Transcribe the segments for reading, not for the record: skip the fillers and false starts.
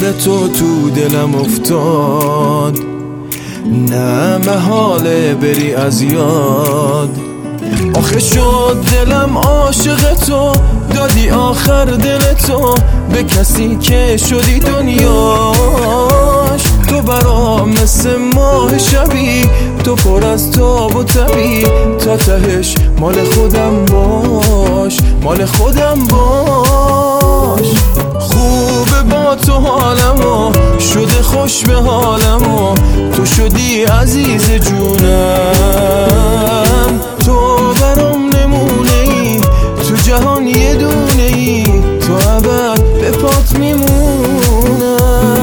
تو تو دلم افتاد، نه محاله بری از یاد. آخه شد دلم عاشق تو، دادی آخر دل تو به کسی که شدی دنیاش. تو برام مثل ماه شبی، تو پر از تاب و تبی، تا تهش مال خودم باش، مال خودم باش. خوبه با تو حالمو، شده خوش به حالمو، تو شدی عزیز جونم. تو برام نمونه ای، تو جهان یه دونه ای، تو ابد به پات میمونم.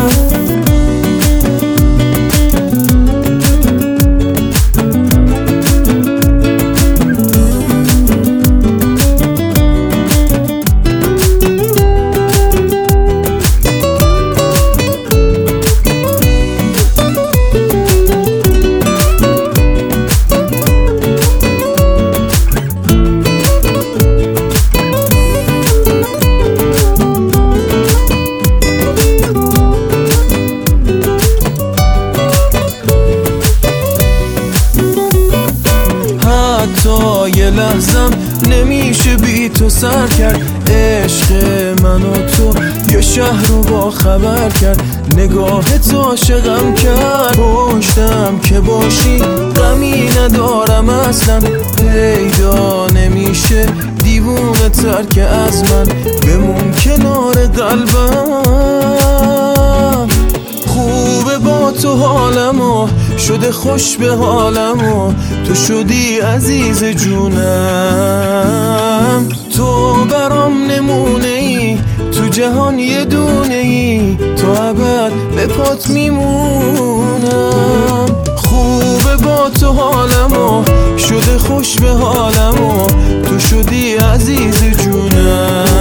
حتی یه لحظم نمیشه بی تو سر کرد. عشق من و تو یه شهر رو با خبر کرد. نگاه تو عاشقم کرد، پشتم که باشی غمی ندارم اصلا. پیدا نمیشه دیوونه تر که از من، بمون کنار قلبم. خوبه با تو حالمو، شده خوش به حالمو، تو شدی عزیز جونم. تو برام نمونه ای، تو جهان یه دونه ای، تو ابد به پات میمونم. خوبه با تو حالمو، شده خوش به حالمو، تو شدی عزیز جونم.